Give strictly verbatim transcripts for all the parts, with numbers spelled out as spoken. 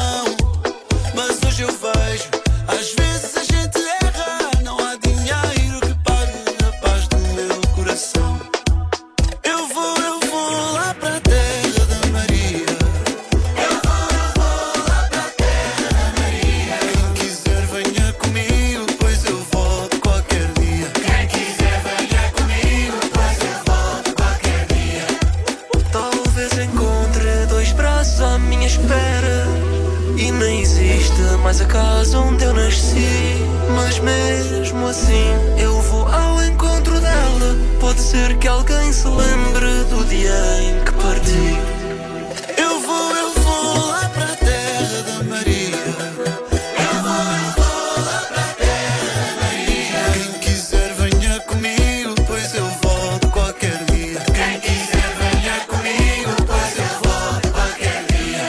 não. Mas hoje eu vejo, às vezes a gente erra. Não há dinheiro que pague a paz do meu coração. Eu vou, eu vou lá para a terra da Maria. Eu vou, eu vou lá para a terra da Maria. Quem quiser venha comigo, pois eu volto qualquer dia. Quem quiser venha comigo, pois eu volto qualquer dia. Talvez encontre dois braços à minha espera. E nem existe mais a casa onde eu nasci. Mas mesmo assim eu vou ao encontro dela. Pode ser que alguém se lembre do dia em que parti. Eu vou, eu vou lá para a terra da Maria. Eu vou, eu vou lá para a terra da Maria. Quem quiser venha comigo, pois eu volto qualquer dia. Quem quiser venha comigo, pois eu volto qualquer dia.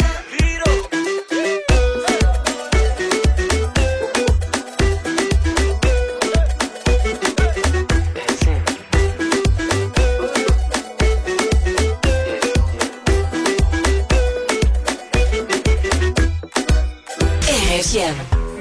R F M.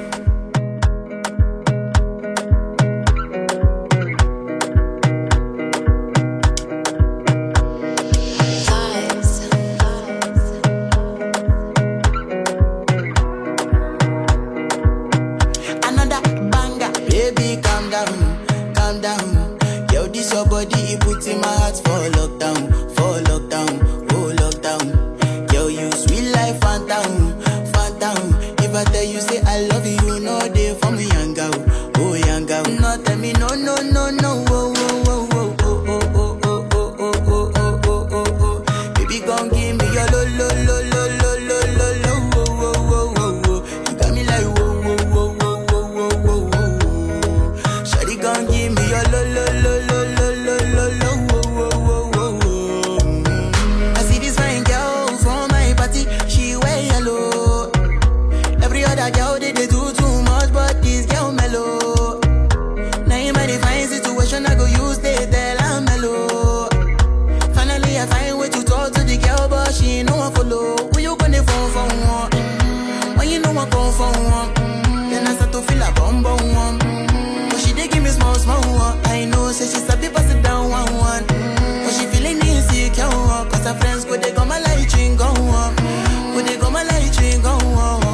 Another banger. Baby, calm down, calm down. Yo, this your body, it puts in my heart for lockdown, for lockdown, oh lockdown. Yo, you sweet life, phantom, phantom. If I tell you say I love you, you know they for me, young girl, oh young girl. No, tell me no, no, no, no, oh, oh, oh, oh, oh, oh, oh, oh, oh, oh, oh, oh, oh, oh. Baby, gon' give me your lo, lo, lo, lo, lo, lo, lo, lo, oh, oh, oh, oh, oh. You got me like whoa, whoa, whoa, whoa, whoa, whoa, whoa, whoa. Shawty gon' give me your lo, lo, lo, lo, lo, lo, lo, lo, oh, oh, oh, oh, oh. I see this fine girl from my party, she wear yellow. Every other girl they, they do too much, but this girl mellow. Now in my fine situation, I go use they tell I'm mellow. Finally I find way to talk to the girl, but she ain't no one follow. Who you gonna phone for one? Mm-hmm. When you know I come for one, mm-hmm. Then I start to feel a bum bum one. Mm-hmm. But she dey give me small small one. I know say she sabi pass it down one one. Mm-hmm. But she feeling insecure, cause her friends go they go my light ring go on. Go they go my light ring go on.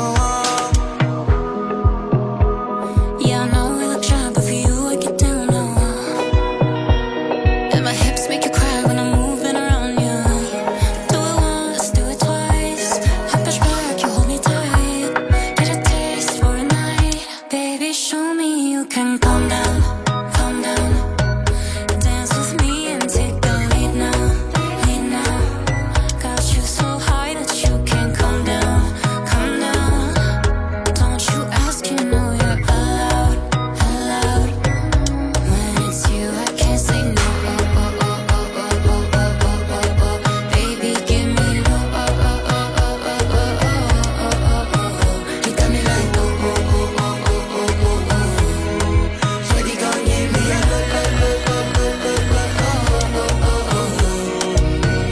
Yeah, I know we look shy, but for you I get down low. And my hips make you cry when I'm moving around you. Do it once, do it twice. I push back, you hold me tight. Get a taste for a night. Baby, show me you can calm down, calm down. Dance with me and take the lead now, lead now. Got you so high that you can't come down, come down. Don't you ask, you know you're allowed, allowed. When it's you, I can't say no. Oh, oh, oh, oh, oh, oh, oh, oh, oh, oh. Baby, give me low. Oh, oh, oh, oh, oh, oh, oh, oh, oh, oh. You got me like oh, oh, oh, oh, oh, oh, oh, oh. Shawty gon' give me a low, low, low, low, low, low, low, oh, oh, oh,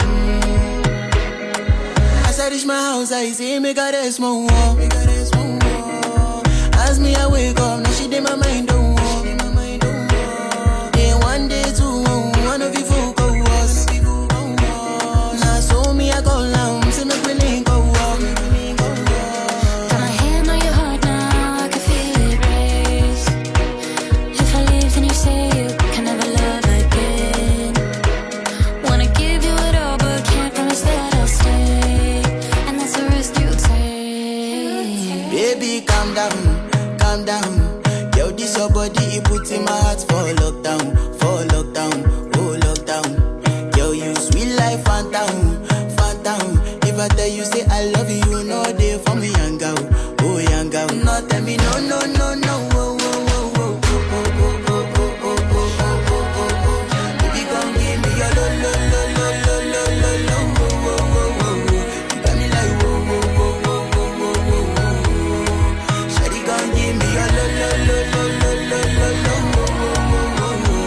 oh. As I reach my house, I see me got a small wall. Me got a small wall. As me I wake up, now she did my mind don't walk. Day one, day two, one of you folk go us. Now so me I go down, see me willing go walk. Got my hand on your heart now, I can feel it race. If I leave, then you say you can never love again. Wanna give you it all, but can't promise that I'll stay. And that's a risk you take. Baby, calm down, calm down. Yo, this your body, it puts in my heart for lockdown, for lockdown, oh lockdown. Yo, you sweet life, phantom, phantom. If I tell you say I love you, you know they for me, young girl, oh young girl. No, tell me no, no, no, no, oh, oh, oh, oh, oh, oh, oh, oh, oh, oh, oh, oh, oh. Baby, come give me your lo, lo, lo, lo, lo, lo, lo, lo, oh, oh, oh, oh, oh. You got me like whoa, whoa, whoa, whoa, whoa, whoa, whoa, whoa. Shawty gon' give me your lo, lo, lo, lo, lo, lo, lo, lo, oh, oh, oh, oh, oh.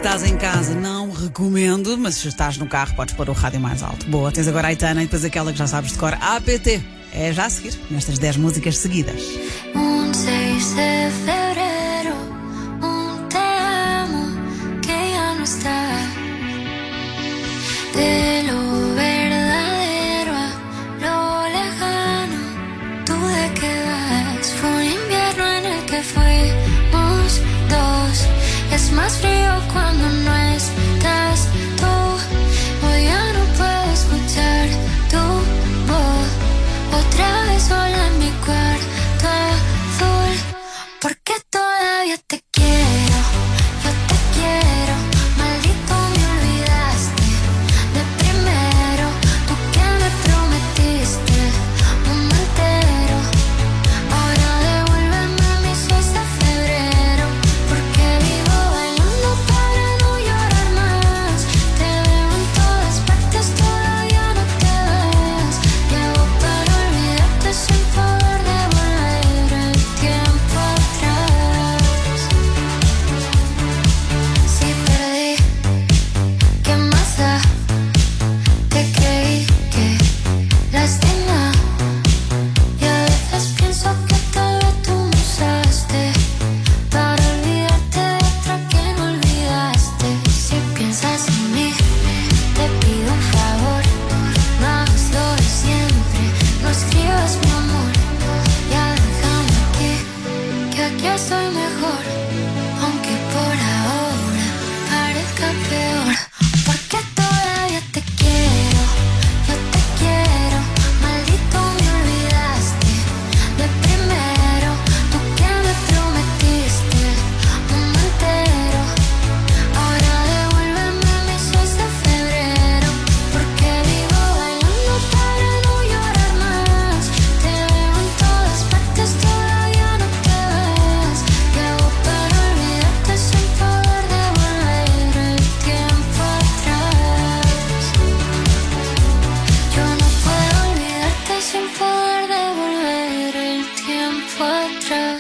estás em casa, não recomendo, mas se estás no carro, podes pôr o rádio mais alto. Boa, tens agora a Aitana e depois aquela que já sabes de cor, A P T. É já a seguir, nestas dez músicas seguidas. Un seis de febrero, un te amo que ya no está. De lo verdadero a lo lejano, ¿tú de qué vas? Fue un invierno en el que fuimos dos. Es más frío cuando no estás tú. Hoy ya no puedo escuchar tu voz. Otra vez sola en mi cuarto azul. Porque todavía te quiero, yo te quiero. Maldito me olvidaste de primero. Tú que me prometiste un entero. Ahora devuélveme mis seis de febrero. Porque vivo bailando para no llorar más. Te veo en todas partes, todavía no te ves. Llevo para olvidarte sin poder devolver el tiempo atrás. Si perdí, ¿qué más da? Te creí que lastima. Y a veces pienso que tal vez tú me usaste para olvidarte de otra que no olvidaste. Si piensas en mí, te pido un favor. No hagas lo de siempre, no escribas mi amor. Ya déjame aquí, que aquí estoy mejor. Aunque por ahora parezca peor. Porque todavía te quiero, yo te quiero. Maldito me olvidaste de primero. Tú que me prometiste un entero. Ahora devuélveme mis seis de febrero. Porque vivo bailando para no llorar más. Te veo en todas partes, todavía no te ves. Llevo para olvidarte sin poder devolver el tiempo atrás. Yo no puedo olvidarte sin poder devolver el tiempo atrás.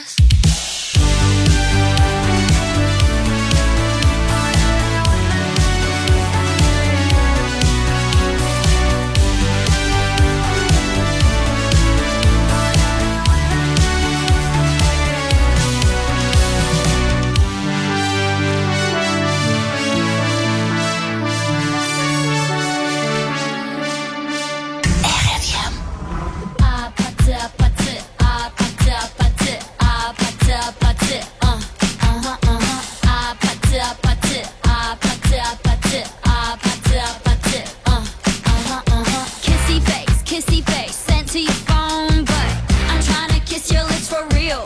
Kissy face, kissy face, sent to your phone, but I'm trying to kiss your lips for real.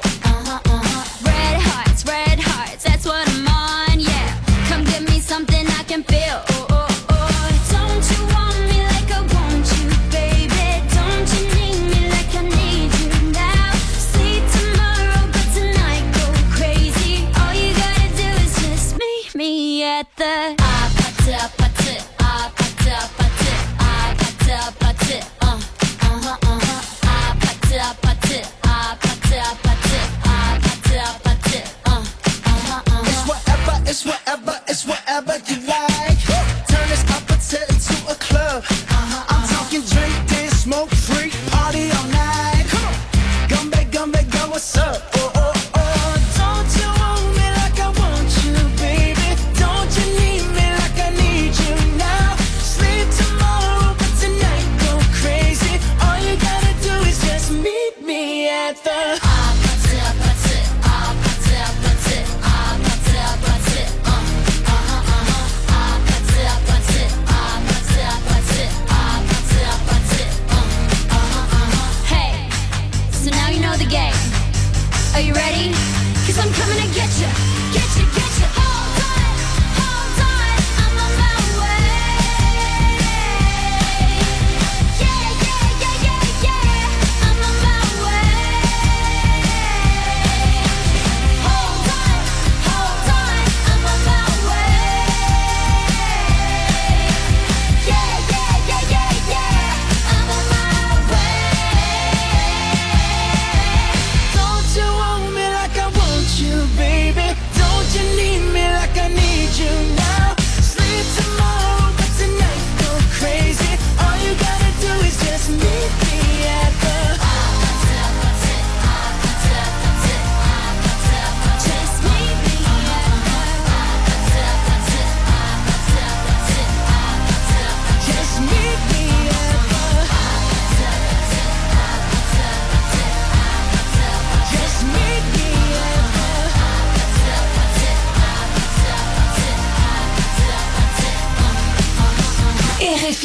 Red hearts, red hearts, that's what I'm on, yeah. Come give me something I can feel. Oh, oh, oh. Don't you want me like I want you, baby? Don't you need me like I need you now? Sleep tomorrow, but tonight go crazy. All you gotta do is just meet me at the apate, apate, apate, apate, apate, apate, uh, uh-huh, uh-huh. Apate, apate, apate, apate, apate, apate, uh, uh-huh, uh-huh. It's whatever, it's whatever, it's whatever you like. Turn this opposite into a club. I'm talking drink, dance, smoke, freak, party all night. Gumbe, gumbe, go, what's up? Oh, oh, oh. Don't you want me like I want you, baby? Don't you need me like I need you now? Sleep tomorrow, but tonight go crazy. All you gotta do is just meet me at the Apate, apate, apate, apate, apate, apate, uh, uh-huh, uh-huh. Apate, apate, apate, apate, apate, apate, uh, uh-huh, uh-huh. Hey, so now you know the game. Are you ready? 'Cause I'm coming to get you, get you, get you. Hold on, hold on, I'm on my way. Yeah, yeah, yeah, yeah, yeah, I'm on my way. Hold on, hold on, I'm on my way. Yeah, yeah, yeah, yeah, yeah, I'm on my way. Don't you want me like I want you, baby? Don't you need me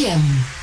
M.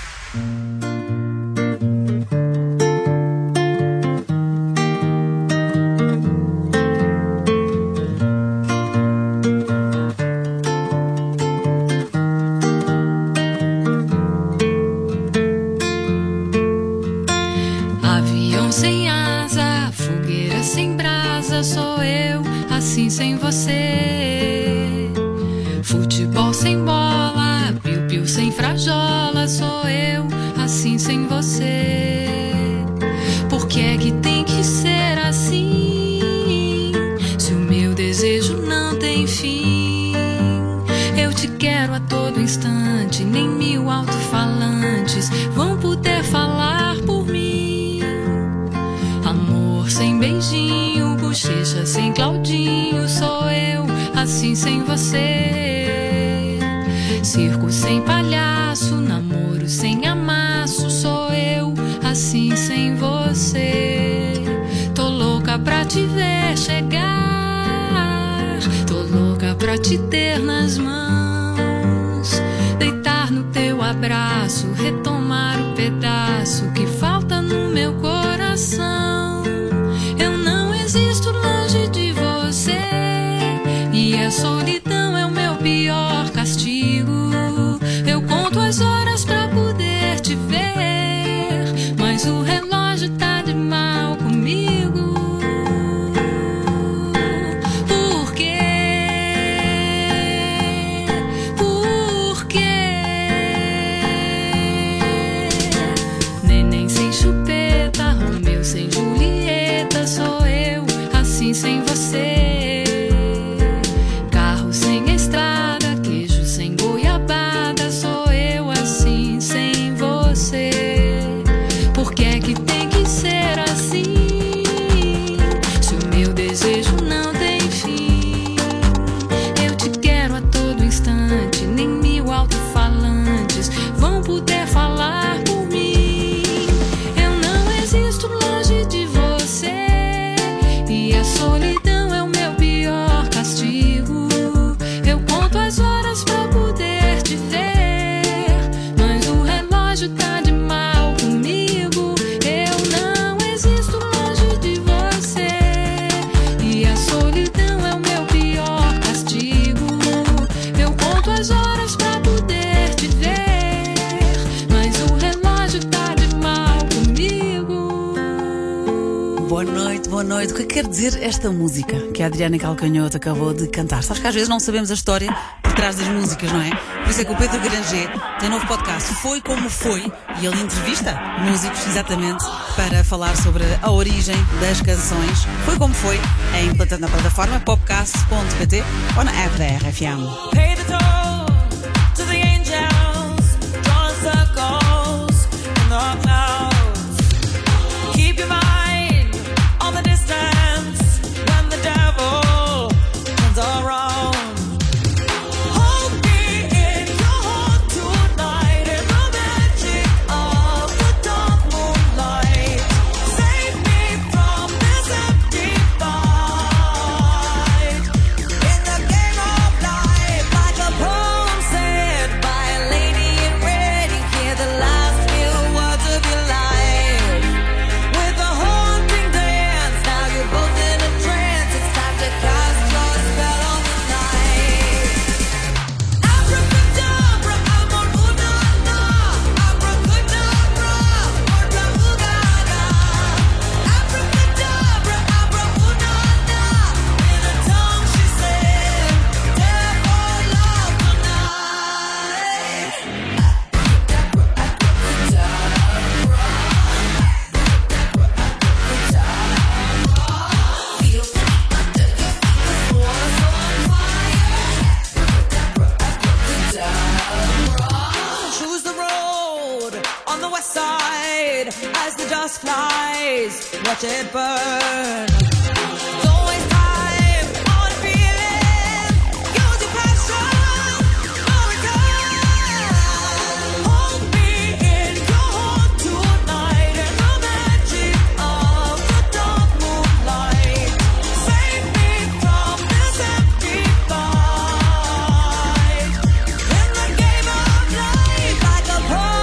Avião sem asa, fogueira sem brasa, sou eu assim sem você. Futebol sem bola, piu-piu sem frajola, sou eu assim sem você. Por que é que tem que ser assim? Se o meu desejo não tem fim, eu te quero a todo instante, nem mil alto-falantes vão poder falar por mim. Amor sem beijinho, bochecha sem Claudinho, sou eu assim sem você. Circo sem palhaço, namoro sem amasso, sou eu assim sem você. Tô louca pra te ver chegar, tô louca pra te ter nas mãos, deitar no teu abraço, retomar o pedaço que falta no meu coração. Eu não existo longe de você, e a solidão é o meu pior castigo. Eu conto as horas pra poder te ver, mas o relógio tá de mal comigo. Por quê? Por quê? Neném sem chupeta, Romeu sem Julieta, sou eu assim sem você. Carro sem estrada, queijo sem goiabada, sou eu assim sem você. Por que é que tem que ser assim? Se o meu desejo não tem fim, eu te quero a todo instante, nem mil alto-falantes vão poder falar por mim. Eu não existo longe de você, e a solidão é o meu pior castigo. Eu conto as horas pra poder te ver, mas o relógio tá de mal comigo. Eu não existo longe de você, e a solidão é o meu pior castigo. Eu conto as horas pra poder te ver, mas o relógio tá de mal comigo. Boa noite, boa noite. O que quer dizer esta música que a Adriana Calcanhoto acabou de cantar? Sabes que às vezes não sabemos a história por trás das músicas, não é? Por isso é que o Pedro Granger tem um novo podcast, Foi Como Foi, e ele entrevista músicos exatamente para falar sobre a origem das canções. Foi Como Foi, em, na plataforma popcast ponto pt ou na app da R F M. Pay the toll to the angels, drawing circles in the clouds. Keep your mind on the distance when the devil comes around. Hold me in your heart tonight in the magic of the dark moonlight. Save me from this empty fight in the game of life, like a poem said by a lady in red. You hear the last few words of your life with a haunting dance. Now you're both in a trance. It's time to cast your spell on the night. Abracadabra, amor, ooh-na-na. Abracadabra, morta ooh-ga-ga. Abracadabra, abra ooh-na-na. In a tongue she said, therefore love tonight. Choose the road on the west side as the dust flies. Watch it burn. Don't waste time on feeling. Use your passion. No return. Hold me in your heart tonight in the magic of the dark moonlight. Save me from this empty fight in the game of life, like a pearl.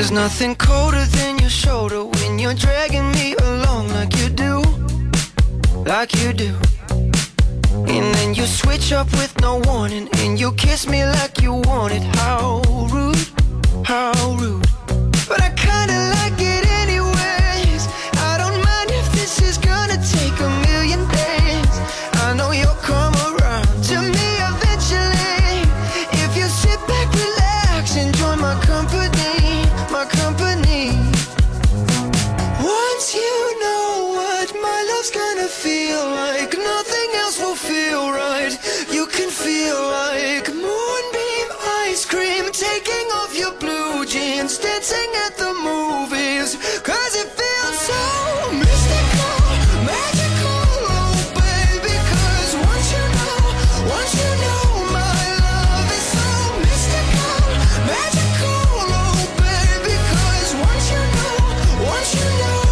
There's nothing colder than your shoulder when you're dragging me along like you do, like you do. And then you switch up with no warning, and you kiss me like you want it. How rude, how rude. But I kinda like it anyways. I don't mind if this is gonna take a million days. I know you'll come around to me eventually. If you sit back, relax, enjoy my company, my company. Once you know what my love's gonna feel like, nothing else will feel right. You can feel like moonbeam ice cream, taking off your blue jeans, dancing at the movies, cause it feels so mystical, magical, oh baby. Cause once you know, once you know my love is so mystical, magical, oh baby. Cause once you know, once you know,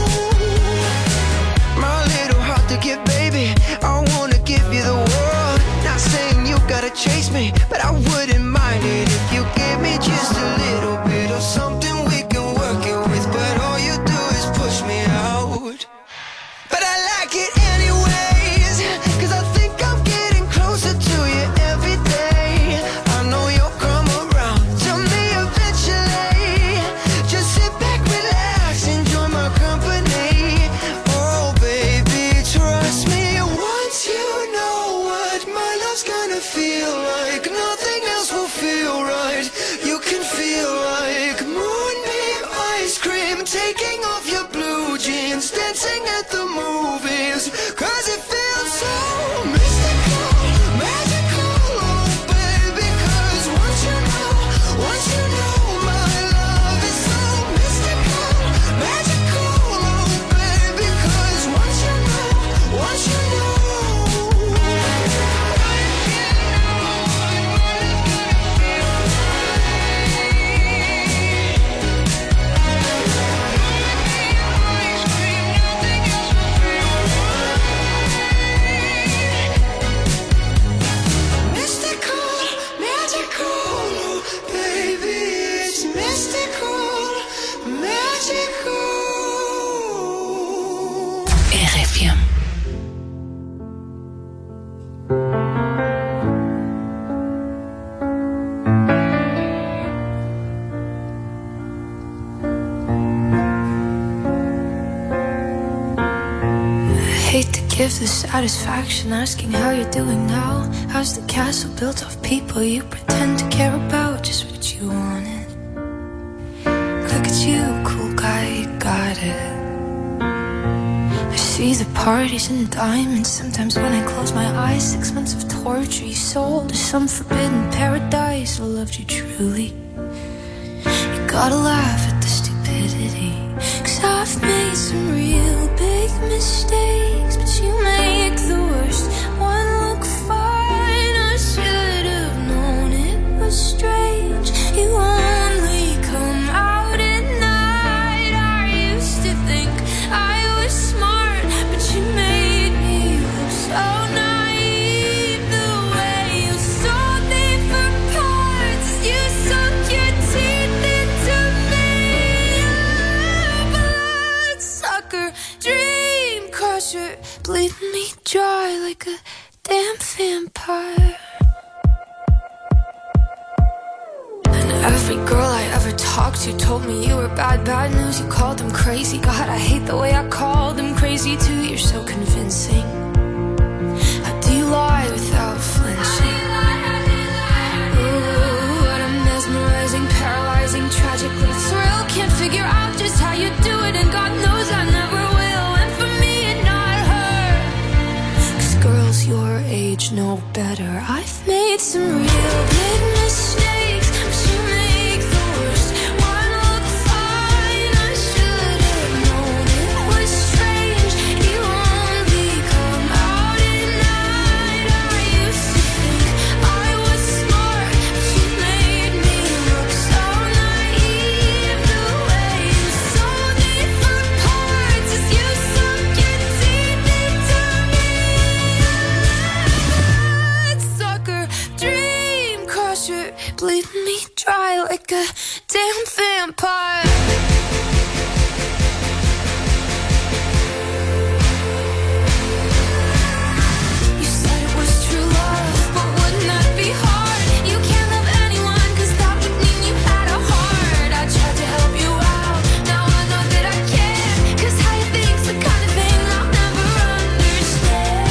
my little heart to give, baby, I wanna give you the world. Not saying you gotta chase me, but I wouldn't mind it if you gave me just a little bit of something we can work it with. But all you do is push me out. But I like it anyways, cause I think I'm getting closer to you every day. I know you'll come around to me eventually. Just sit back, relax, enjoy my company. Oh baby, trust me. Once you know what my love's gonna feel like, nothing else will feel right. You can feel like moonbeam ice cream, taking off your blue jeans, dancing at the movies, cause it feels so mystical, magical, oh baby. Cause once you know, once you know my love is so mystical, magical, oh baby. Cause once you know, once you know. Mystical, magical, baby, it's mystical, magical. R F M. Hate to give the satisfaction asking how you're doing now. How's the castle built of people you pretend to care about? Just what you wanted. Look at you, cool guy, you got it. I see the parties and diamonds. Sometimes when I close my eyes, six months of torture you sold to some forbidden paradise. I loved you truly. You gotta laugh at the stupidity, cause I've made some real big mistakes, but you make the worst one look fine. I should have known it was strange. You only come out at night. I used to think I was smart, but you made me look so naive. The way you sold me for parts, you sunk your teeth into me. Bloodsucker, dream crusher, bleeding me dry like a damn vampire. And every girl I ever talked to told me you were bad, bad news. You called them crazy. God, I hate the way I called them crazy too. You're so convincing. How do you lie without flinching? Ooh, what a mesmerizing, paralyzing, tragic little thrill. Can't figure out just how you do it, and God knows I never will. And for me and not her, cause girls your age know better. I've made some real big mistakes, but you make the worst one look fine. I should have known it was strange. You only come out at night. I used to think I was smart, but you made me look so naive. The way you sold me for parts is you sunk your teeth into me. Bloodsucker, like a damn vampire. You said it was true love, but wouldn't that be hard? You can't love anyone, cause that would mean you had a heart. I tried to help you out, now I know that I can't, cause how you think's the kind of thing I'll never understand.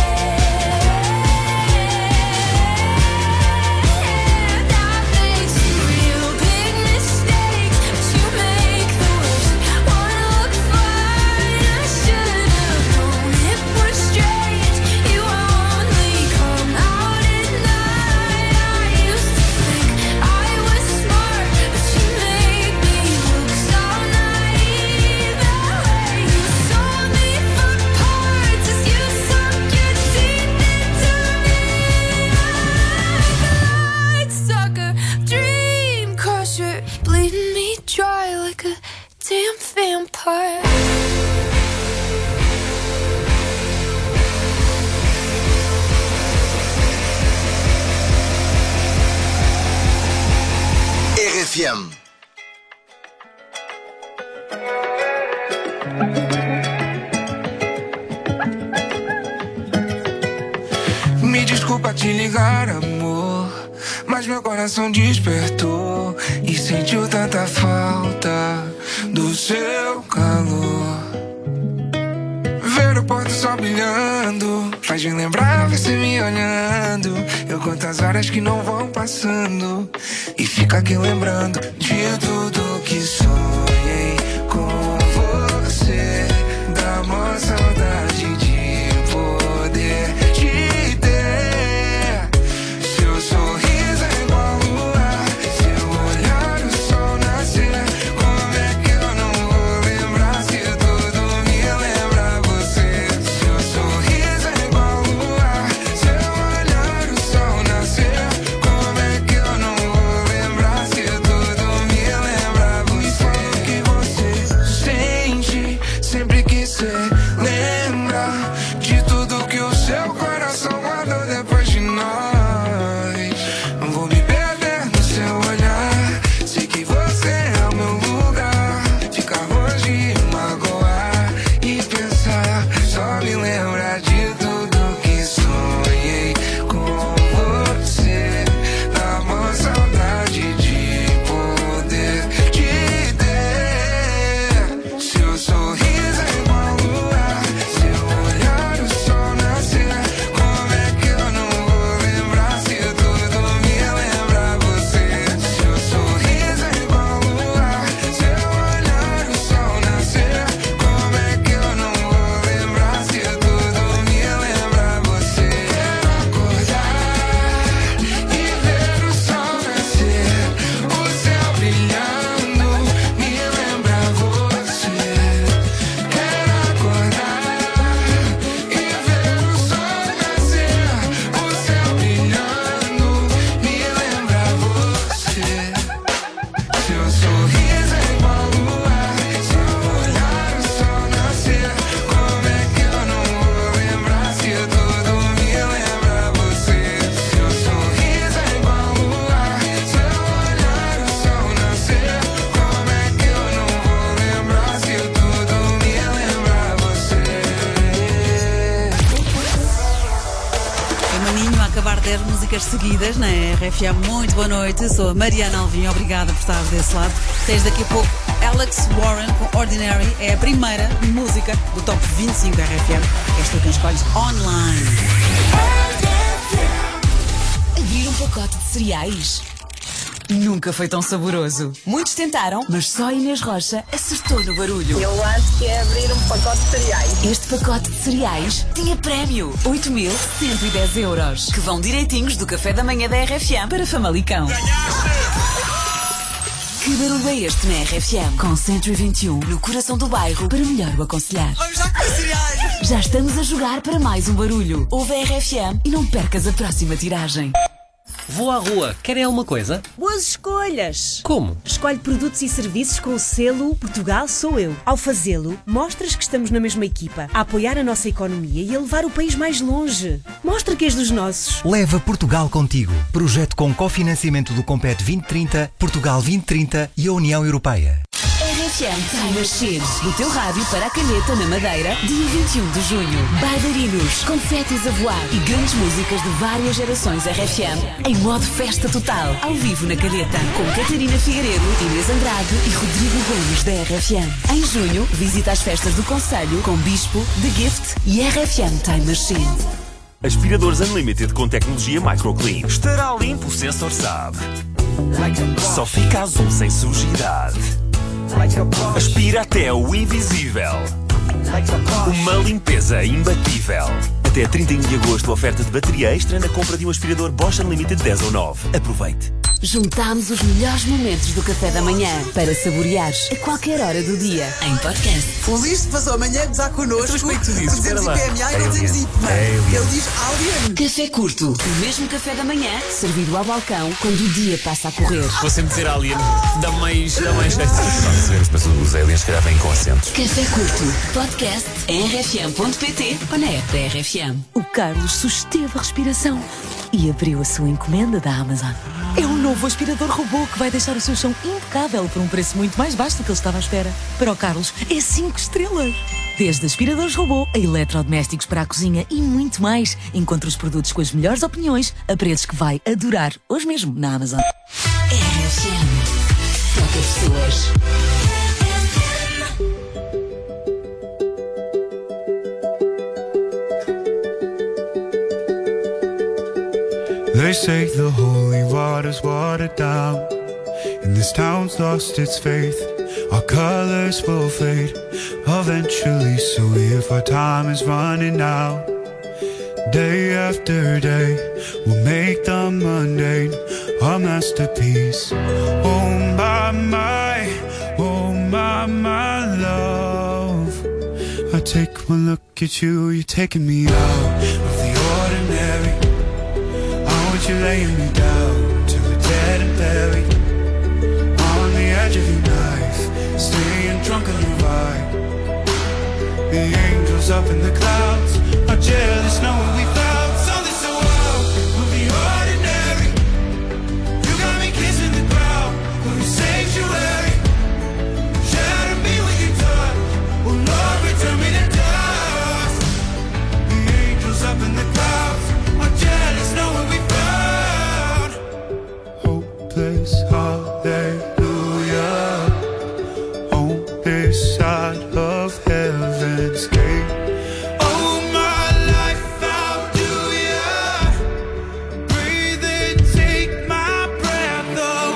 I made some real big mistakes, but you make the worst wanna look fine. I should have known it was strange. You only come out at night. I used to think I was smart, but you made me look so naive. That way you sold me for parts as you sunk your teeth into me. Light sucker, dream crusher, bleeding me dry like a damn vampire. R F M. Me desculpa te ligar, amor, mas meu coração despertou e sentiu tanta falta do seu calor. Ver o pôr do sol brilhando faz me lembrar você me olhando. Eu conto as horas que não vão passando e fico aqui lembrando de tudo que sonhei com você. Dá uma saudade de poder te ter. Seu sorriso é igual a lua, seu olhar o sol nascer. Como é que eu não vou lembrar se tudo me lembra você? Seu sorriso é igual a lua, seu olhar o sol nascer. Como é que eu não vou lembrar se tudo me lembra você? O que você sente sempre que cê lembra de tudo que o seu coração guardou depois de nós. Não vou me perder no seu olhar, sei que você é o meu lugar. Ficar longe e magoar e pensar, só me lembrar de tudo que sonhei com você. Dá uma saudade de poder te ter. Seu sorriso é igual a lua, seu olhar o sol nascer. Como é que eu não vou lembrar se tudo me lembra você? Seu sorriso é igual a lua, seu olhar o sol nascer. Como é que eu não vou lembrar se tudo me lembra você? Acordar e ver o sol nascer, o céu brilhando, me lembra você. Quero acordar e ver o sol nascer, o céu brilhando, me lembra você. Seu sorriso é igual a lua, seu olhar o sol nascer. Como é que eu não vou lembrar se tudo me lembra você? Seu sorriso é igual a lua, seu olhar o sol nascer. Como é que eu não vou lembrar se tudo me lembra você? É Maninho a acabar dez músicas seguidas na R F M. Muito boa noite, sou a Mariana Alvim, obrigada por estar desse lado. Tens daqui a pouco Alex Warren com Ordinary, é a primeira música do Top vinte e cinco da R F M. És tu quem escolhes online. Abrir um pacote de cereais nunca foi tão saboroso. Muitos tentaram, mas só a Inês Rocha acertou no barulho. Eu acho que é abrir um pacote de cereais. Este pacote de cereais tinha prémio: oito mil cento e dez euros, que vão direitinhos do café da manhã da R F M para Famalicão. Que barulho é este na R F M? Com cento e vinte e um no coração do bairro para melhor o aconselhar. Vamos já com cereais! Já estamos a jogar para mais um barulho. Ouve a R F M e não percas a próxima tiragem. Vou à rua, querem alguma coisa? Boas escolhas! Como? Escolhe produtos e serviços com o selo Portugal Sou Eu. Ao fazê-lo, mostras que estamos na mesma equipa, a apoiar a nossa economia e a levar o país mais longe. Mostra que és dos nossos. Leva Portugal contigo. Projeto com cofinanciamento do Compete vinte trinta, Portugal vinte trinta e a União Europeia. R F M Time Machine, do teu rádio para a Calheta, na Madeira, dia vinte e um de junho. Bailarinos, confetes a voar e grandes músicas de várias gerações R F M em modo festa total, ao vivo na Calheta, com Catarina Figueiredo, Inês Andrade e Rodrigo Gomes da R F M. Em junho, visita as festas do Conselho com Bispo, The Gift e R F M Time Machine. Aspiradores Unlimited com tecnologia MicroClean. Estará limpo, o sensor sabe. Só fica azul sem sujidade. Aspira até o invisível. Uma limpeza imbatível. Até trinta e um de agosto, oferta de bateria extra na compra de um aspirador Bosch Unlimited dez ou nove. Aproveite. Juntámos os melhores momentos do café da manhã para saboreares a qualquer hora do dia em podcast. Feliz de passou amanhã gozar connosco. Mas como é que tu dizes? Dizemos I P M A e não dizemos I P M A. Ele diz Alien. Café curto, o mesmo café da manhã, servido ao balcão quando o dia passa a correr. Vou sempre dizer Alien, dá mais, dá mais jeito. Nós sabemos, mas os aliens que vêm com acentos. Café curto, podcast em r f m ponto p t ou na app da R F M. O Carlos susteve a respiração e abriu a sua encomenda da Amazon. É um novo aspirador robô que vai deixar o seu chão impecável por um preço muito mais baixo do que ele estava à espera. Para o Carlos, é cinco estrelas. Desde aspiradores robô a eletrodomésticos para a cozinha e muito mais. Encontre os produtos com as melhores opiniões a preços que vai adorar hoje mesmo na Amazon. R F M. Toca pessoas. They say the holy water's watered down, and this town's lost its faith. Our colors will fade eventually, so if our time is running out, day after day, we'll make the mundane our masterpiece. Oh my, my, oh my, my love, I take one look at you, you're taking me out of the ordinary. You're laying me down to a dead and buried on the edge of your knife, staying drunk on your vibe. The angels up in the clouds are jealous knowing we found something so wild of the ordinary. You got me kissing the ground of your sanctuary. Shatter me with your touch, oh Lord, return me to dust. The angels up in the clouds are jealous knowing we found hallelujah on this side of heaven's gate. Oh my life, I'll do ya. Breathe and take my breath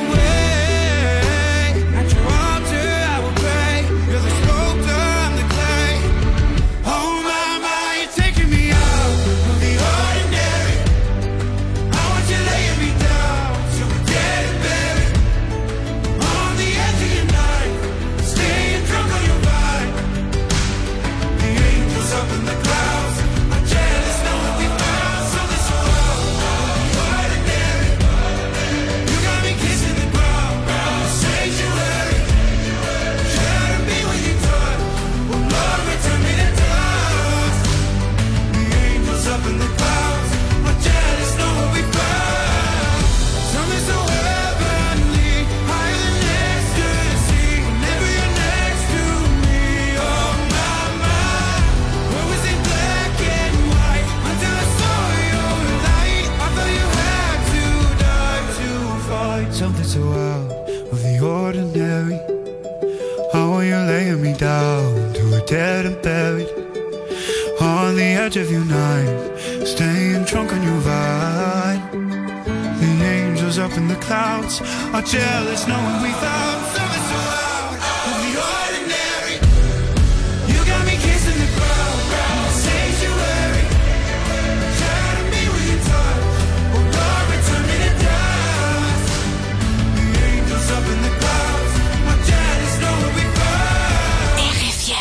away. At your altar I will pray. You're the sculptor, I'm the clay. Oh my, my, you're taking me out of the ordinary. I want you laying me down till we're dead and buried. On the edge of your night, staying drunk on your vibe. The angels up in the clouds are jealous knowing we found something so wild. The ordinary. You got me kissing the ground, the sanctuary. Shatter me with your touch, oh Lord, return me to dust. The angels up in the clouds are jealous knowing we found something so heavenly, higher than ecstasy. Whenever you're next to me, oh my, my. Where was it black and white until I saw your light? I thought you had to die to fight something so out of the ordinary. How are you laying me down to a dead and buried? On the edge of your night, staying drunk on your vine. The angels up in the clouds are jealous knowing we found something so out of the ordinary. You got me kissing the ground, the sanctuary. Shatter me with your touch, oh Lord, return me to dust. The angels up in the clouds are jealous knowing we found R F M.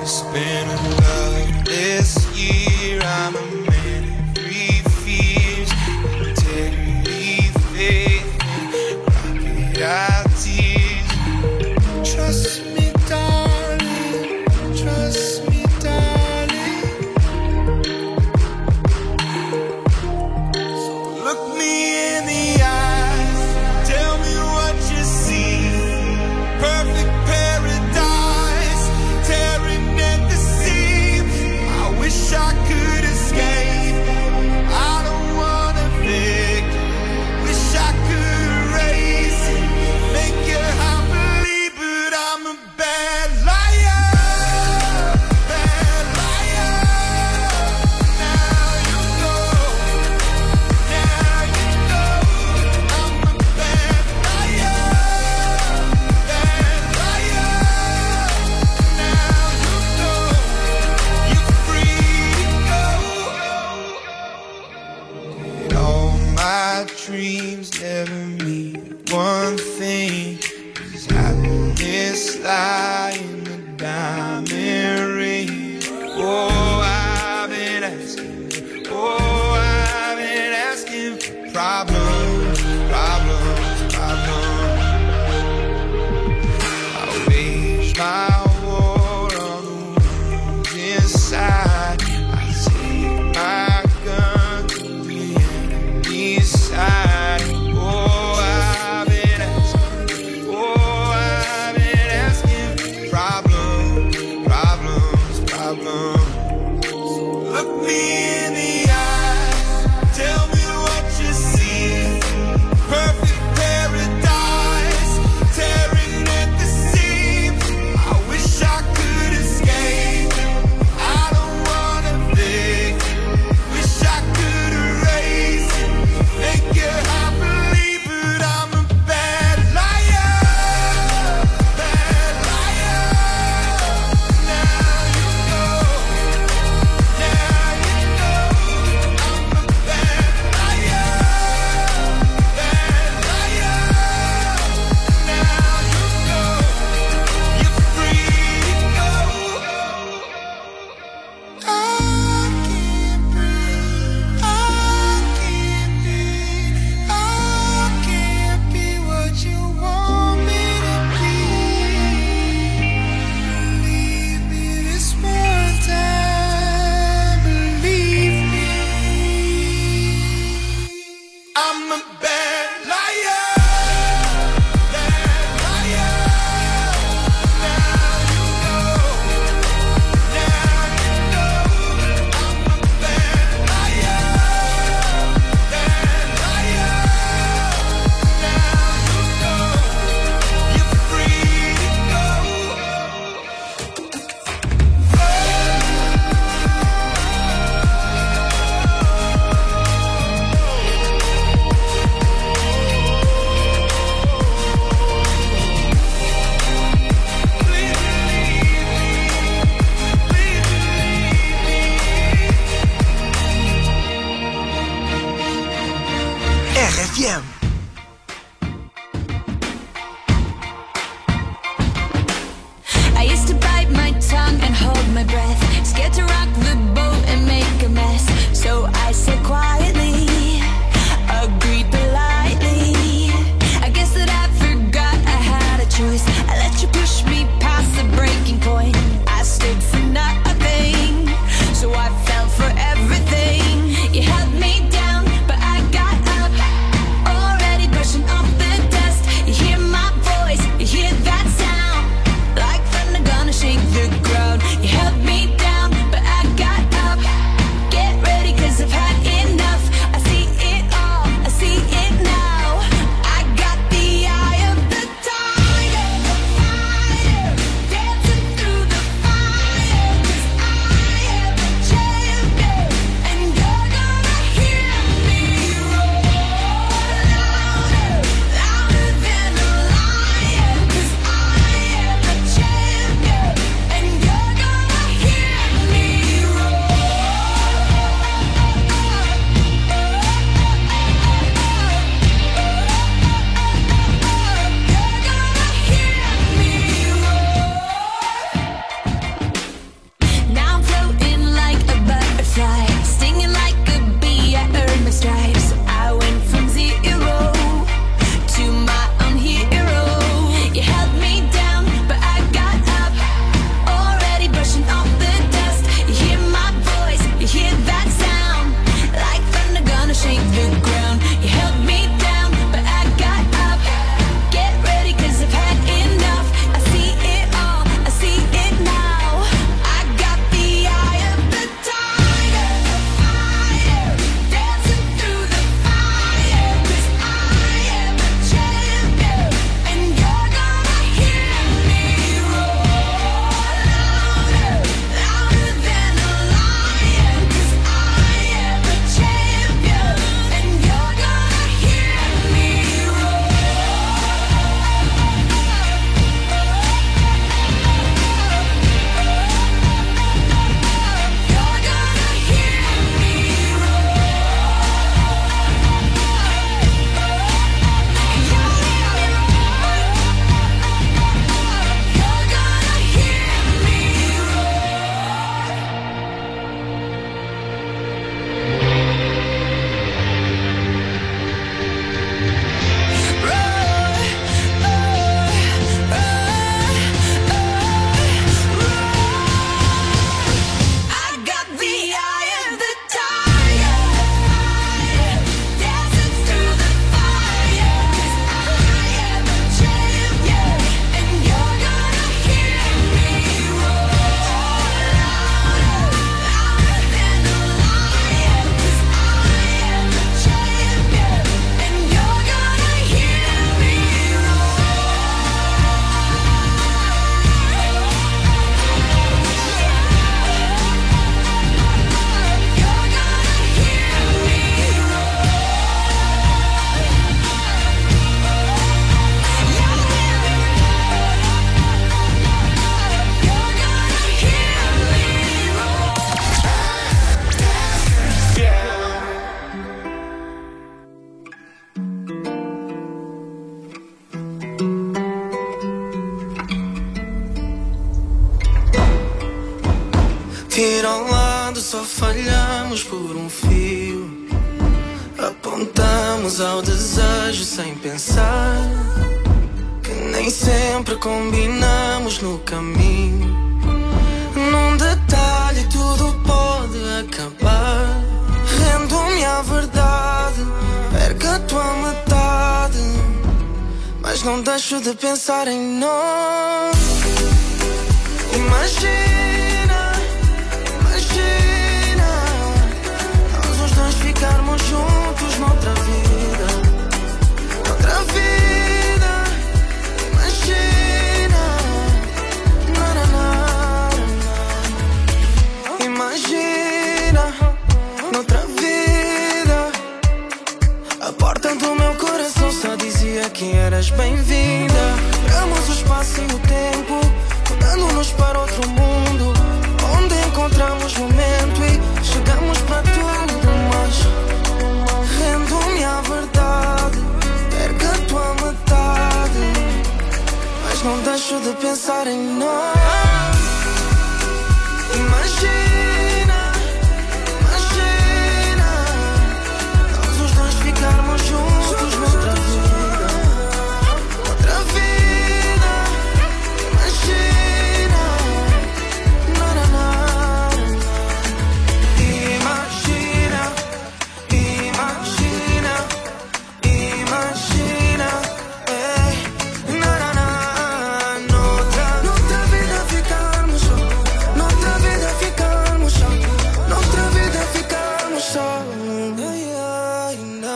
It's been a loveless year. I'm a man in three fears. Integrity, faith, and crocodile tears. Trust me, darling. Trust me, darling. So look me in the eyes. Tell me what you see. Perfect paradise, tearing at the seams. I wish I could escape. I don't wanna fake. Wish I could erase it. Make your heart believe, but I'm a bad liar. Bad liar. Now you know. Now you know. I'm a bad liar. Bad liar. Now you know. You're free to go. All my dreams never mean one thing. Is happiness lie in the diamond ring? Oh, I've been asking. Oh, I've been asking for problems, problems, problems. I wage my war on the ones inside. I take my gun to the enemy's side. Oh, I've been asking. Oh, I've been asking for problems, problems, problems. Look me in the eyes. Tell me what you see. Perfect paradise, tearing at the seams. I wish I could escape. I don't wanna fake. Wish I could erase it. Make your heart believe, but I'm a bad liar. Bad liar. Now you know. Ir ao lado só falhamos por um fio. Apontamos ao desejo sem pensar que nem sempre combinamos no caminho. Num detalhe tudo pode acabar. Rendo-me à verdade, perco a tua metade, mas não deixo de pensar em nós. Imagina, imagina nós os dois ficarmos juntos noutra vida, noutra vida. Imagina, na, na, na, na. Imagina noutra vida. A porta do meu coração só dizia que eras bem-vinda. Damos o espaço e o tempo, mudando-nos para outro mundo, onde encontramos momento e chegamos para tudo mais. Rendo-me à verdade, perco a tua metade, mas não deixo de pensar em nós. Imagina, imagina nós os dois ficarmos juntos noutra vida, outra vida. Imagina, na, na, na, na. Imagina, imagina, imagina, é, na, na, na. Noutra, noutra vida ficarmos só, noutra vida ficarmos só, noutra vida ficarmos só. Ai, ai,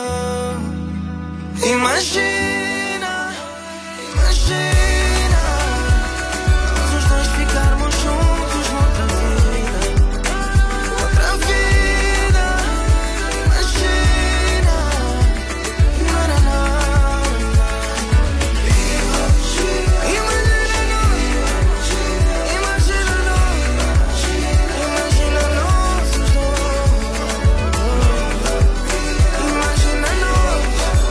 não. Imagina, imagina nós os dois ficarmos juntos noutra vida, outra vida. Imagina, na, na, na, na. Imagina nós, imagina nós, imagina nós os dois. Imagina nós,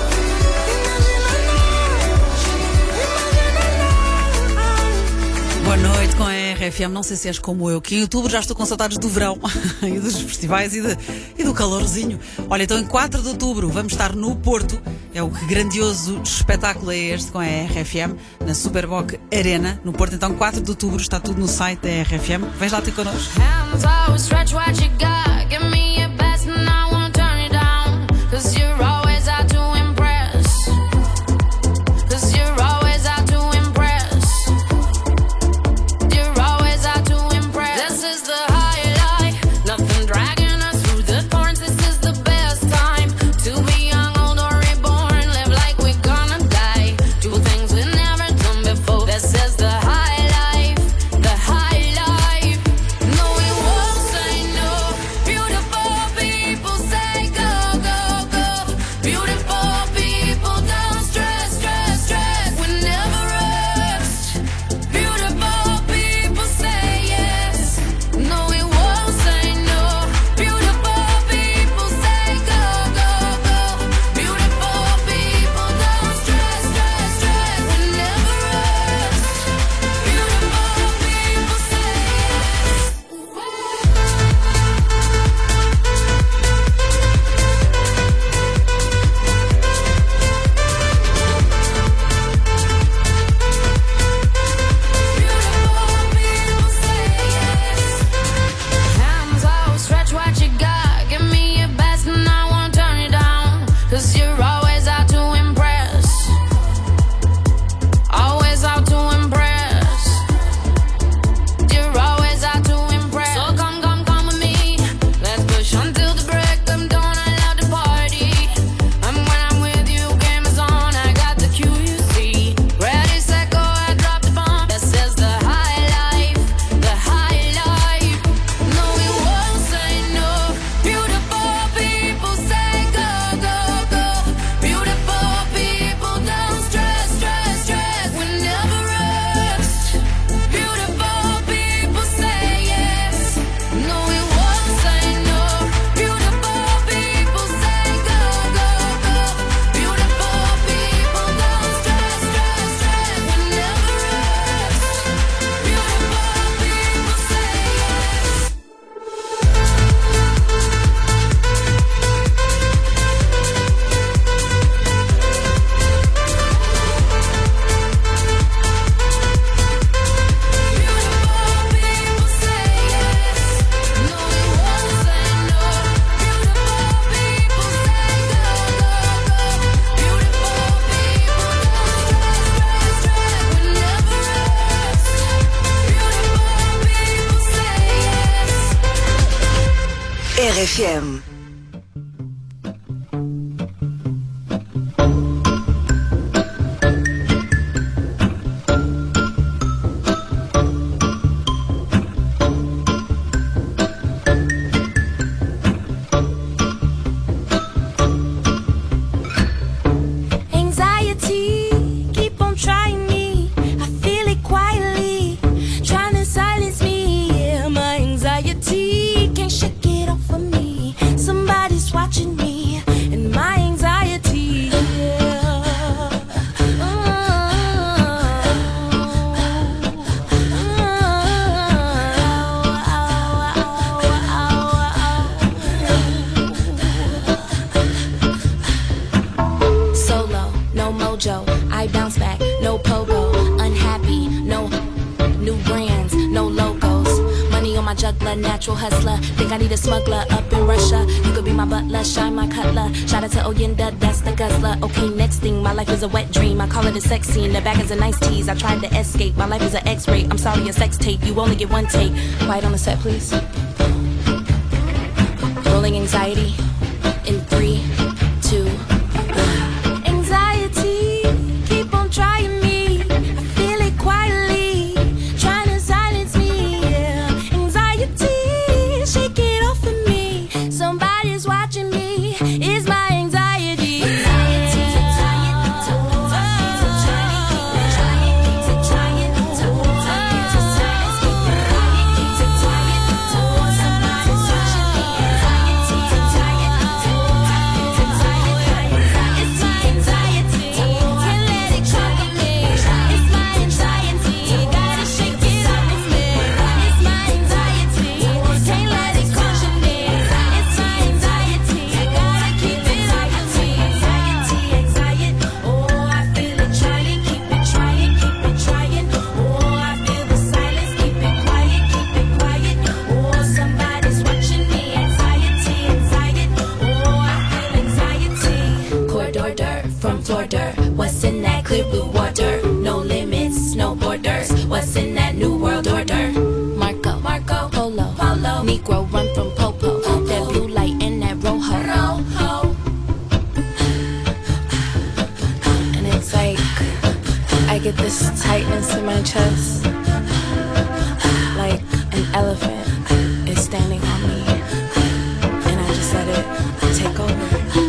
Boa noite com a R F M. Não sei se és como eu, que em outubro já estou com saudades do verão e dos festivais e, de, e do calorzinho. Olha, então em quatro de outubro vamos estar no Porto. É o que grandioso espetáculo é este com a R F M, na Superboc Arena, no Porto. Então quatro de outubro está tudo no site da R F M. Vens lá ter connosco. Hands always stretch what you got. Give me your best and I won't turn you down. Cause you're always out to impress. Cause you're always out to impress. You're always out to impress. This is the highlight. Nothing dragging us through the thorns. This is the best time to be young, old or reborn. Live like we're gonna die. Do things we've never done before. This is the high life. The high life. No, we won't say no. R F M. I bounce back, no pogo, unhappy, no new brands, no logos. Money on my juggler, natural hustler. Think I need a smuggler up in Russia. You could be my butler, shine my cutler. Shout out to Oyenda, that's the guzzler. Okay, next thing, my life is a wet dream. I call it a sex scene, the back is a nice tease. I tried to escape, my life is an X-ray. I'm sorry, a sex tape, you only get one take. Quiet on the set, please. Rolling anxiety in three, two, one. Anxiety, keep on trying me. I feel it quietly, trying to silence me. Yeah. Anxiety, shake it off of me. Somebody's watching me. It's my anxiety. Anxiety, what's in that clear blue water? No limits, no borders. What's in that new world order? Marco, Marco, Polo, Polo. Negro run from Popo. Popo. That blue light and that rojo. Rojo. And it's like I get this tightness in my chest, like an elephant is standing on me, and I just let it take over.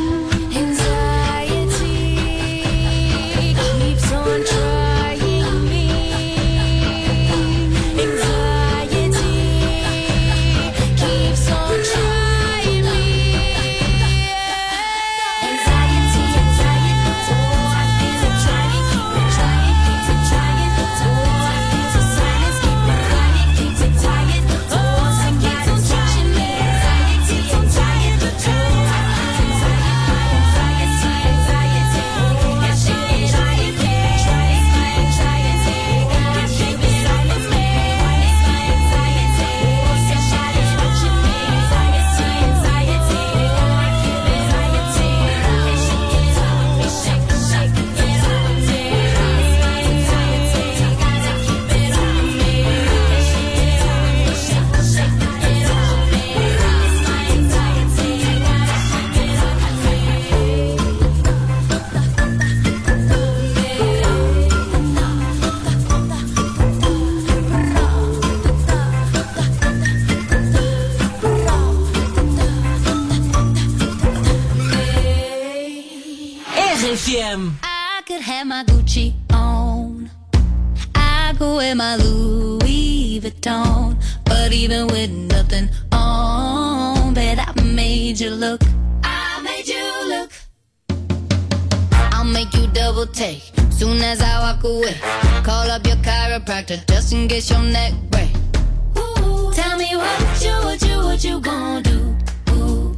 I could have my Gucci on, I could wear my Louis Vuitton, but even with nothing on, bet I made you look. I made you look. I'll make you double take soon as I walk away. Call up your chiropractor just in case your neck break. Ooh, tell me what you, what you, what you gonna do? Ooh.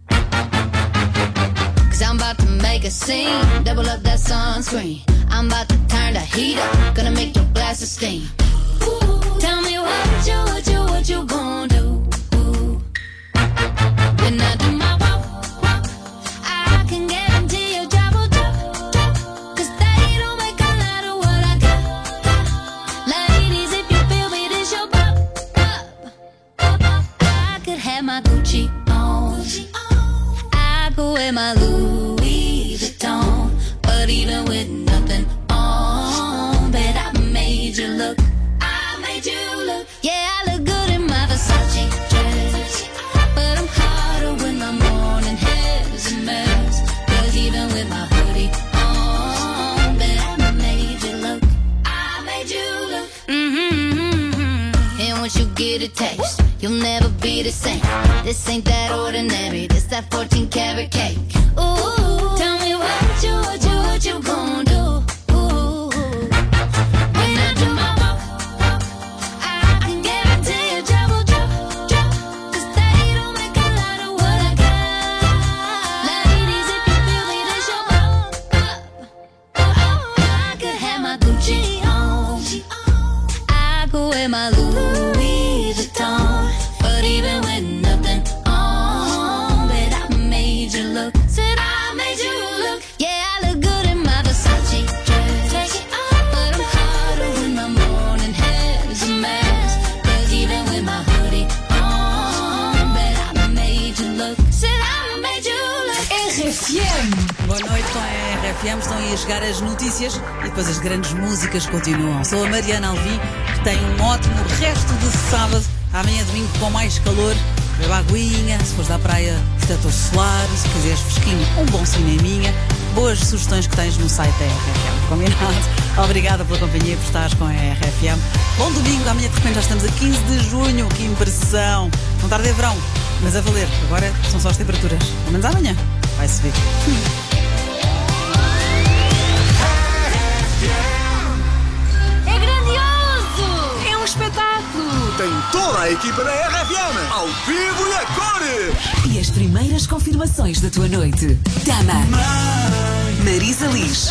Cause I'm about to make a scene, double up that sunscreen. I'm about to turn the heat up, gonna make your glasses steam. Ooh, tell me what you, what you, what you gonna do? Ooh. When I do my walk, walk, I can guarantee you double drop, drop. Cause they don't make a lot of what I got, got. Ladies, if you feel me, this your pop, pop, pop, pop. I could have my Gucci on, I go in my Louis Vuitton, but even with nothing on, bet I made you look. I made you look. Yeah, I look good in my Versace dress, but I'm hotter when my morning hair's a mess. 'Cause even with my hoodie on, bet I made you look. I made you look. Mm-hmm. And once you get a taste, you'll never be the same. This ain't that ordinary, this that fourteen karat cake. Ooh, tell me what you, what you, what you gon' do. Ooh, when I do my walk, I can guarantee you trouble, trouble, trouble. 'Cause they don't make a lot of what I got. Ladies, if you feel me, then show up, up. Oh, I could have my Gucci on, I go wear my Louis Vuitton, but even with nothing on, bet I made you look. Said I made you look. Yeah, I look good in my Versace dress, but I'm hotter when my morning hair's a mess. 'Cause even with my hoodie on, bet I made you look. Said I made you look. R F M. Boa noite com a R F M. Estão aí a chegar as notícias e depois as grandes músicas continuam. Sou a Mariana Alvi, que tem um ótimo resto de sábado. Amanhã domingo com mais calor. Beba aguinha, se fores à praia, protetor solar, se quiseres fresquinho, um bom cineminha. Boas sugestões que tens no site da R F M, combinado? Obrigada pela companhia, por estares com a R F M. Bom domingo, amanhã de repente já estamos a quinze de junho, que impressão. Não tarde é verão, mas a valer, agora são só as temperaturas. Pelo menos amanhã vai subir. É grandioso! É um espetáculo! Tem toda a equipa da R F M, ao vivo e a cores! E as primeiras confirmações da tua noite. Dama, Marisa Liz.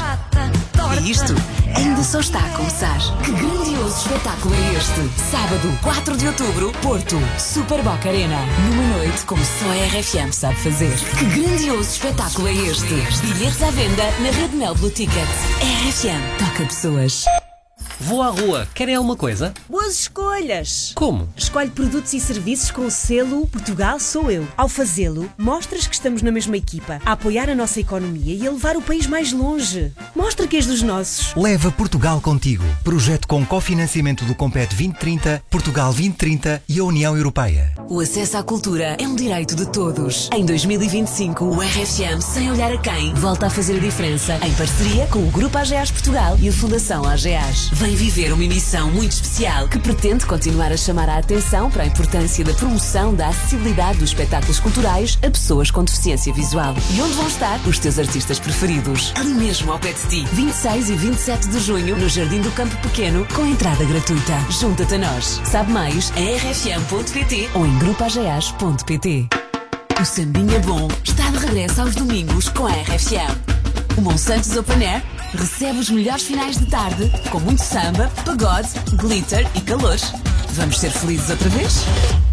E isto ainda só está a começar. Que grandioso espetáculo é este? Sábado, quatro de outubro, Porto, Super Boca Arena. Numa noite como só a R F M sabe fazer. Que grandioso espetáculo é este? Bilhetes à venda na Rede Mel Blue Ticket. R F M toca pessoas. Vou à rua, querem alguma coisa? Boas escolhas! Como? Escolhe produtos e serviços com o selo Portugal Sou Eu. Ao fazê-lo, mostras que estamos na mesma equipa, a apoiar a nossa economia e a levar o país mais longe. Mostra que és dos nossos. Leva Portugal contigo. Projeto com cofinanciamento do Compete vinte trinta, Portugal vinte trinta e a União Europeia. O acesso à cultura é um direito de todos. Em dois mil e vinte e cinco, o R F M, sem olhar a quem, volta a fazer a diferença em parceria com o Grupo A G A S Portugal e a Fundação A G A S. Vem viver uma emissão muito especial que pretende continuar a chamar a atenção para a importância da promoção da acessibilidade dos espetáculos culturais a pessoas com deficiência visual. E onde vão estar os teus artistas preferidos? Ali mesmo ao pé de ti. vinte e seis e vinte e sete de junho, no Jardim do Campo Pequeno, com entrada gratuita. Junta-te a nós. Sabe mais em r f m ponto p t ou em grupo a g a s ponto p t. O Sambinha Bom está de regresso aos domingos com a R F M. O Monsantos Open Air recebe os melhores finais de tarde com muito samba, pagode, glitter e calor. Vamos ser felizes outra vez?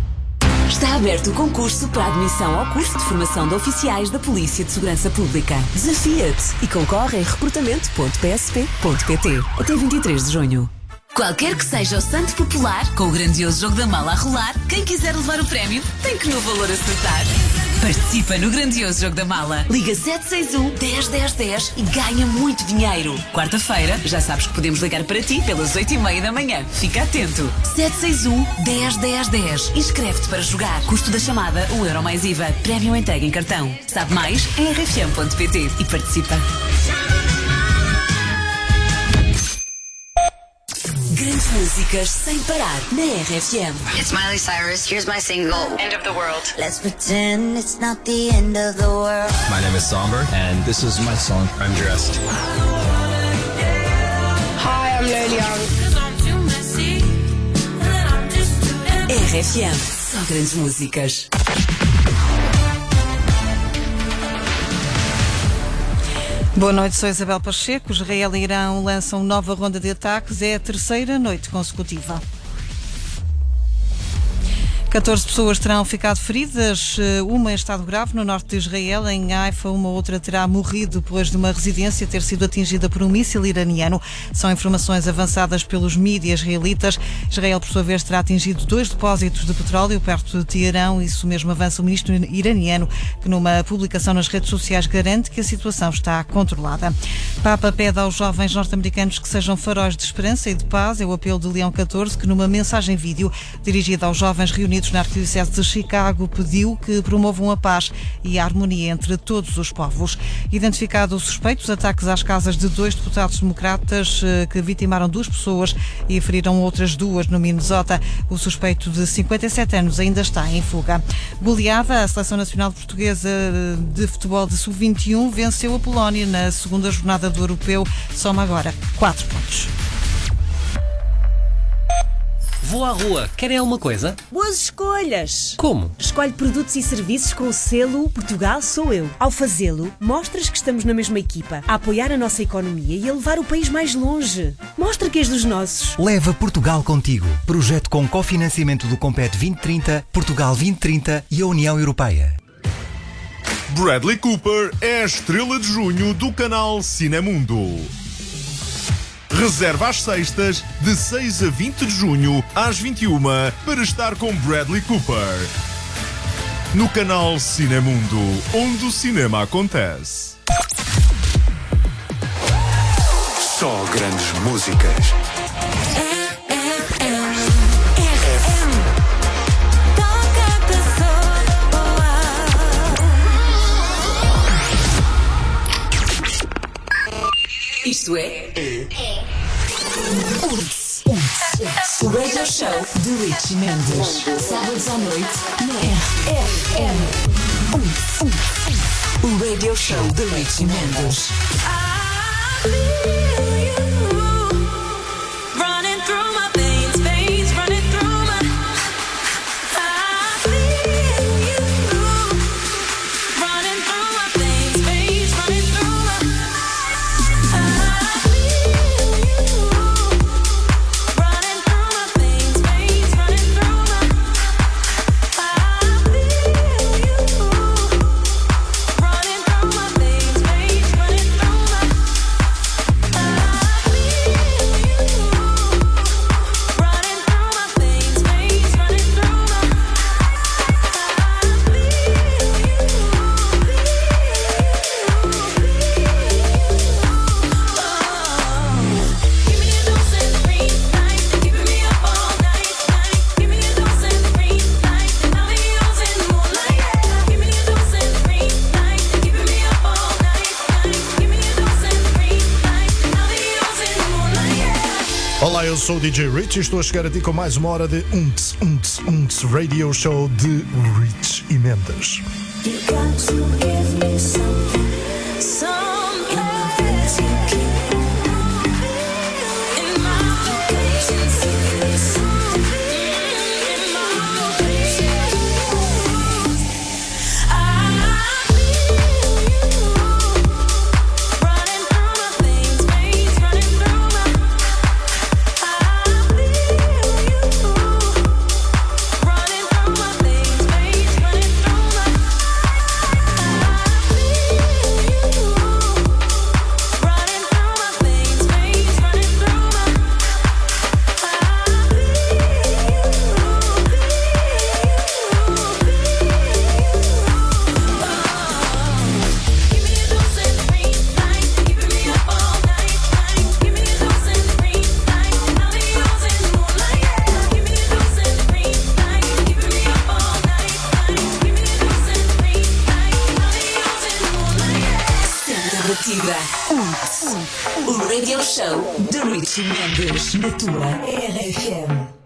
Está aberto o concurso para admissão ao curso de formação de oficiais da Polícia de Segurança Pública. Desafia-te e concorre em recrutamento ponto p s p ponto p t até vinte e três de junho. Qualquer que seja o santo popular, com o grandioso jogo da mala a rolar, quem quiser levar o prémio tem que no valor acertar. Participa no grandioso jogo da mala. Liga sete seis um, dez, dez, dez e ganha muito dinheiro. Quarta-feira, já sabes que podemos ligar para ti pelas oito e meia da manhã. Fica atento. sete seis um, dez, dez, dez. Inscreve-te para jogar. Custo da chamada, um euro mais I V A. Prémio entregue em cartão. Sabe mais em r f m ponto p t e participa. Grandes músicas sem parar na R F M. It's Miley Cyrus. Here's my single, End of the World. Let's pretend it's not the end of the world. My name is Somber, and this is my song, I'm Dressed. Hi, I'm Lil Young. R F M, só grandes músicas. Boa noite, sou Isabel Pacheco. Israel e Irão lançam nova ronda de ataques. É a terceira noite consecutiva. catorze pessoas terão ficado feridas, uma em estado grave no norte de Israel. Em Haifa, uma outra terá morrido depois de uma residência ter sido atingida por um míssil iraniano. São informações avançadas pelos mídias israelitas. Israel, por sua vez, terá atingido dois depósitos de petróleo perto de Teherão. Isso mesmo avança o ministro iraniano, que numa publicação nas redes sociais garante que a situação está controlada. Papa pede aos jovens norte-americanos que sejam faróis de esperança e de paz. É o apelo de Leão catorze, que numa mensagem vídeo dirigida aos jovens reunidos na Arquidiocese de Chicago pediu que promovam a paz e a harmonia entre todos os povos. Identificado o suspeito, os ataques às casas de dois deputados democratas que vitimaram duas pessoas e feriram outras duas no Minnesota. O suspeito de cinquenta e sete anos ainda está em fuga. Goleada, a Seleção Nacional Portuguesa de Futebol de sub vinte e um venceu a Polónia na segunda jornada do Europeu. Soma agora quatro pontos. Vou à rua, querem alguma coisa? Boas escolhas! Como? Escolhe produtos e serviços com o selo Portugal Sou Eu. Ao fazê-lo, mostras que estamos na mesma equipa, a apoiar a nossa economia e a levar o país mais longe. Mostra que és dos nossos. Leva Portugal contigo. Projeto com cofinanciamento do Compete vinte trinta, Portugal vinte trinta e a União Europeia. Bradley Cooper é a estrela de junho do canal Cinemundo. Reserva às sextas, de seis a vinte de junho, às vinte e uma, para estar com Bradley Cooper. No canal Cinemundo, onde o cinema acontece. Só grandes músicas. Isto é Uts, Uts, o radio show de Richie Mendes. Sábados à noite na R F M. Uts, Uts, o radio show de Richie Mendes. Olá, eu sou o D J Rich e estou a chegar a ti com mais uma hora de Unts, Unts, Unts Radio Show de Rich e Mendes. Uts, o radio show de Richie Mendes na tua R F M.